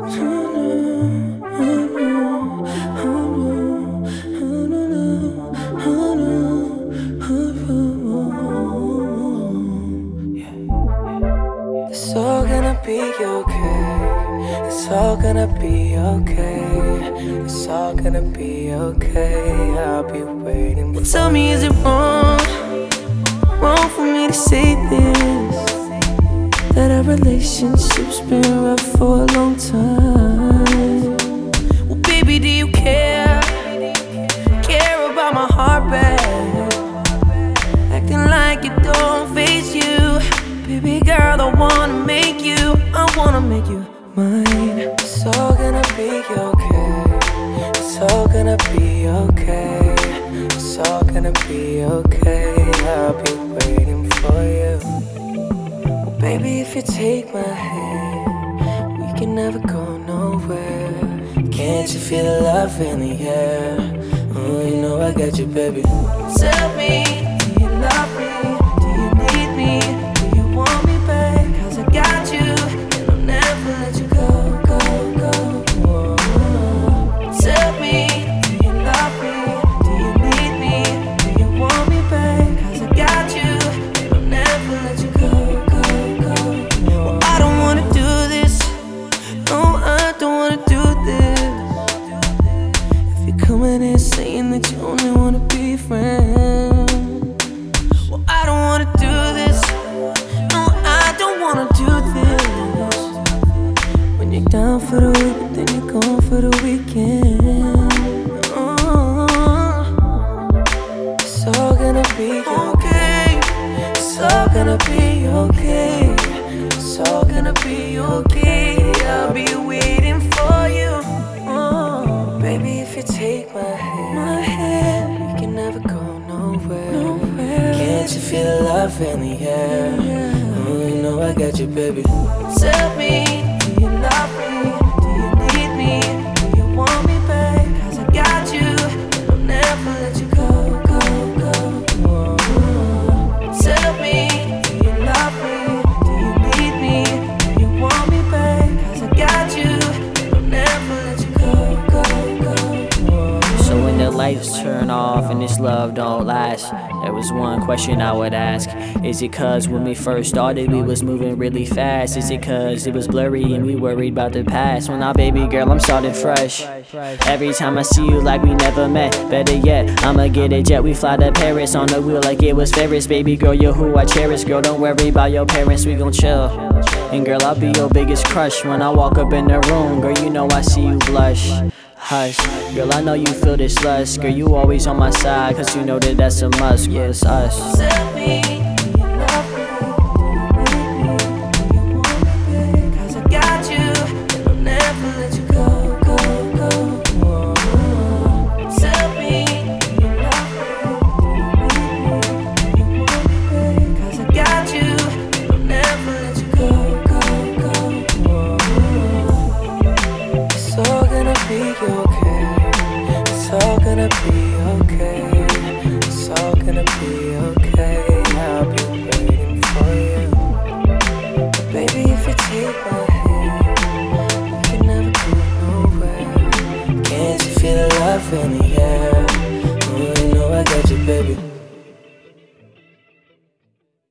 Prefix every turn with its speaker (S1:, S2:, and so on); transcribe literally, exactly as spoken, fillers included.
S1: It's all gonna be okay. It's all gonna be okay. It's all gonna be okay. I'll be waiting. Well, tell me, is it wrong? Wrong for me to say this? That our relationship's been rough for a long time. Well, baby, do you care? Care about my heart back? Acting like it don't faze you. Baby girl, I wanna make you, I wanna make you mine. It's all gonna be okay. It's all gonna be okay. It's all gonna be okay. I'll be waiting for you. Well, baby, if you take my hand, we can never go nowhere. Can't you feel the love in the air? Oh, you know I got you, baby. Tell me, do you love me? Do you need me? Do you want me back? Cause I got you, and I'll never let you go, go, go. Whoa. Tell me, do you love me? Do you need me? Do you want me back? Cause I got you, and I'll never let you go, go, go. Whoa. Well, I don't wanna do this. No, I don't wanna do this. If you're coming in saying that you only wanna be friends, well, I don't wanna do this. No, I don't wanna do this. When you're down for the week, but then you're gone for the weekend. Oh, it's all gonna be okay. It's all gonna be okay. It's all gonna be okay. I'll be waiting for you. Oh, baby, if you take my hand, my hand, we can never go nowhere. nowhere. Can't you feel the love in the air? Yeah. Oh, you know I got you, baby. Tell me, do you love me? Do you need me? Do you want me back? Cause I got you, and I'll never let you go, go, go. Whoa. Tell me, do you love me? Do you need me? Do you want me back? Cause I got you, and I'll never let you go, go, go. Whoa.
S2: So when the lights turn off and this love don't last, there was one question I would ask. Is it cause when we first started we was moving really fast? Is it cause it was blurry and we worried about the past? Well now baby girl, I'm starting fresh. Every time I see you like we never met. Better yet, I'ma get a jet, we fly to Paris on the wheel like it was Ferris. Baby girl, you're who I cherish. Girl, don't worry about your parents, we gon' chill. And girl, I'll be your biggest crush. When I walk up in the room, girl, you know I see you blush. Hush, girl, I know you feel this lust. Girl, you always on my side, cause you know that that's a must. Yeah, it's us.
S1: Tell me,